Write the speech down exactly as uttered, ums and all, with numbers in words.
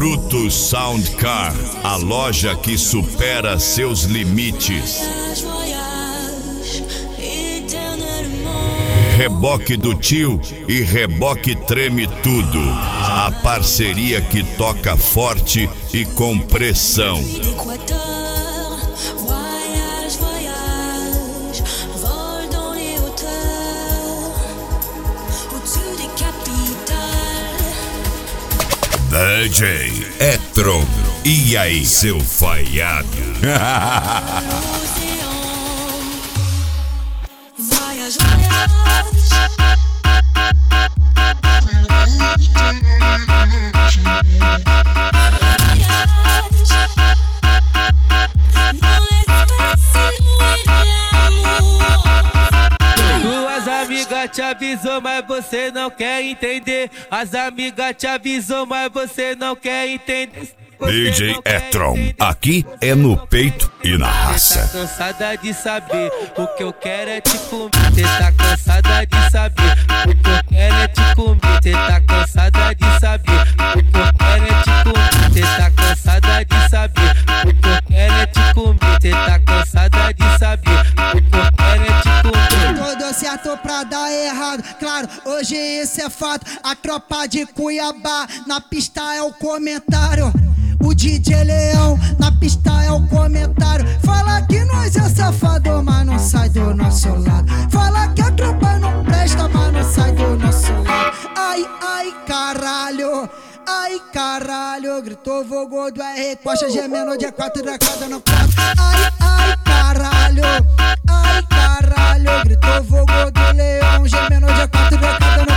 Brutus Sound Car, a loja que supera seus limites. Reboque do Tio e Reboque Treme Tudo. A parceria que toca forte e com pressão. D J Etron, e aí, seu falhado? Suas amigas te avisou, mas você não quer entender. As amigas te avisou, mas você não quer entender. D J Etron, aqui é no peito e na raça. Tá cansada de saber, o que eu quero é te comer. Cê tá cansada de saber, o que eu quero é te comer. Cê tá cansada de saber, o que eu quero é te comer. Cê tá cansada de saber, o que eu quero é te comer. Cê tá cansada de saber, o que eu quero é te comer. Tudo certo pra dar errado, claro, hoje isso é fato. A tropa de Cuiabá, na pista é o comentário. O D J Leão, na pista é o comentário. Fala que nós é safado, mas não sai do nosso lado. Fala que a tropa não presta, mas não sai do nosso lado. Ai, ai, caralho, ai, caralho. Gritou Vogô do R, Costa gemendo de quatro da cada no prato. Ai, ai, caralho, ai, caralho. Gritou Vogô do Leão, gemendo de quatro da cada no